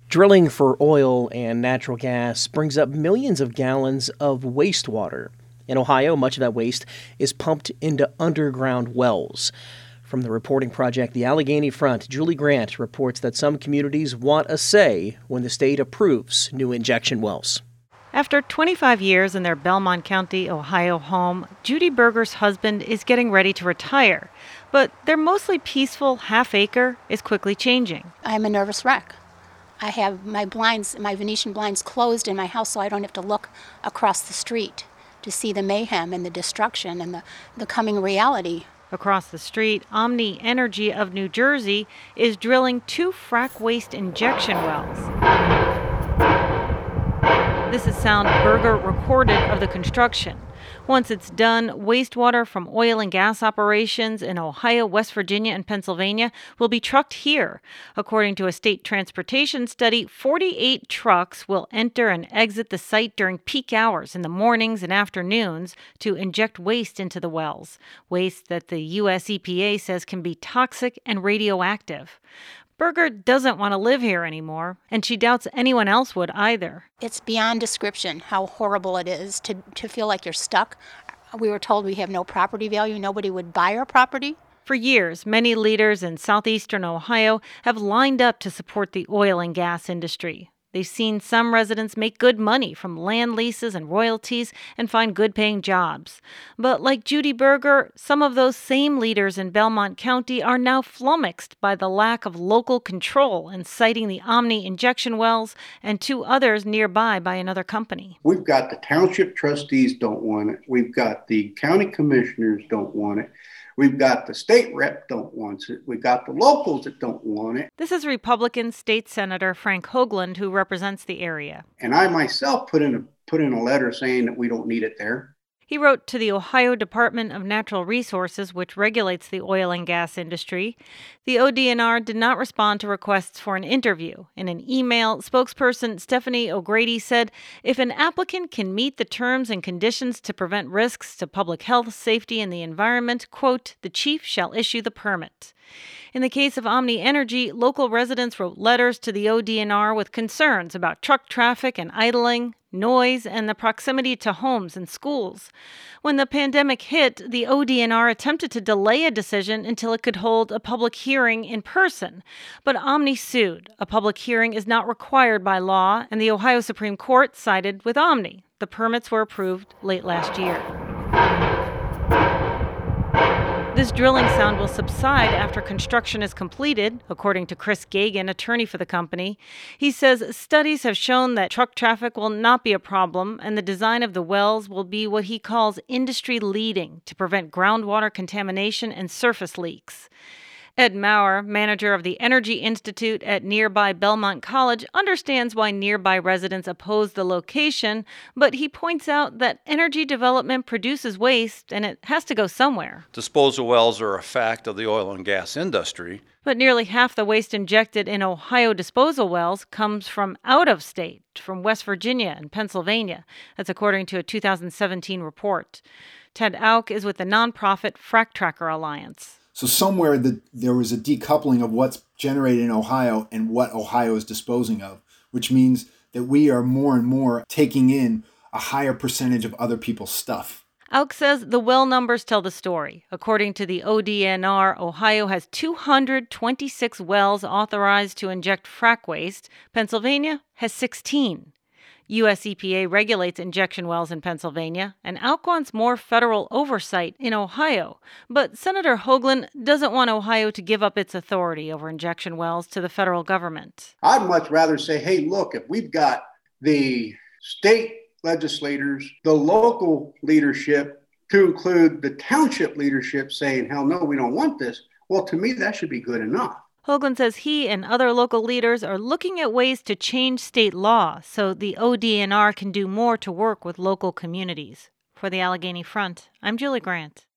Drilling for oil and natural gas brings up millions of gallons of wastewater. In Ohio, much of that waste is pumped into underground wells. From the reporting project The Allegheny Front, Julie Grant reports that some communities want a say when the state approves new injection wells. After 25 years in their Belmont County, Ohio home, Judy Berger's husband is getting ready to retire. But their mostly peaceful half-acre is quickly changing. I'm a nervous wreck. I have my Venetian blinds closed in my house so I don't have to look across the street to see the mayhem and the destruction and the coming reality. Across the street, Omni Energy of New Jersey is drilling 2 frac waste injection wells. This is sound Berger recorded of the construction. Once it's done, wastewater from oil and gas operations in Ohio, West Virginia, and Pennsylvania will be trucked here. According to a state transportation study, 48 trucks will enter and exit the site during peak hours in the mornings and afternoons to inject waste into the wells, waste that the U.S. EPA says can be toxic and radioactive. Berger doesn't want to live here anymore, and she doubts anyone else would either. It's beyond description how horrible it is to feel like you're stuck. We were told we have no property value. Nobody would buy our property. For years, many leaders in southeastern Ohio have lined up to support the oil and gas industry. They've seen some residents make good money from land leases and royalties and find good-paying jobs. But like Judy Berger, some of those same leaders in Belmont County are now flummoxed by the lack of local control in siting the Omni injection wells and 2 others nearby by another company. We've got the township trustees don't want it. We've got the county commissioners don't want it. We've got the state rep don't want it. We've got the locals that don't want it. This is Republican State Senator Frank Hoagland, who represents the area. And I myself put in a letter saying that we don't need it there. He wrote to the Ohio Department of Natural Resources, which regulates the oil and gas industry. The ODNR did not respond to requests for an interview. In an email, spokesperson Stephanie O'Grady said, if an applicant can meet the terms and conditions to prevent risks to public health, safety, and the environment, quote, the chief shall issue the permit. In the case of Omni Energy, local residents wrote letters to the ODNR with concerns about truck traffic and idling, noise, and the proximity to homes and schools. When the pandemic hit, the ODNR attempted to delay a decision until it could hold a public hearing in person. But Omni sued. A public hearing is not required by law, and the Ohio Supreme Court sided with Omni. The permits were approved late last year. This drilling sound will subside after construction is completed, according to Chris Gagan, attorney for the company. He says studies have shown that truck traffic will not be a problem, and the design of the wells will be what he calls industry-leading to prevent groundwater contamination and surface leaks. Ed Maurer, manager of the Energy Institute at nearby Belmont College, understands why nearby residents oppose the location, but he points out that energy development produces waste and it has to go somewhere. Disposal wells are a fact of the oil and gas industry. But nearly half the waste injected in Ohio disposal wells comes from out of state, from West Virginia and Pennsylvania. That's according to a 2017 report. Ted Auk is with the nonprofit Frac Tracker Alliance. So somewhere there was a decoupling of what's generated in Ohio and what Ohio is disposing of, which means that we are more and more taking in a higher percentage of other people's stuff. Auk says the well numbers tell the story. According to the ODNR, Ohio has 226 wells authorized to inject frac waste. Pennsylvania has 16. U.S. EPA regulates injection wells in Pennsylvania, and Auk wants more federal oversight in Ohio. But Senator Hoagland doesn't want Ohio to give up its authority over injection wells to the federal government. I'd much rather say, hey, look, if we've got the state legislators, the local leadership, to include the township leadership saying, hell no, we don't want this, well, to me, that should be good enough. Hoagland says he and other local leaders are looking at ways to change state law so the ODNR can do more to work with local communities. For the Allegheny Front, I'm Julie Grant.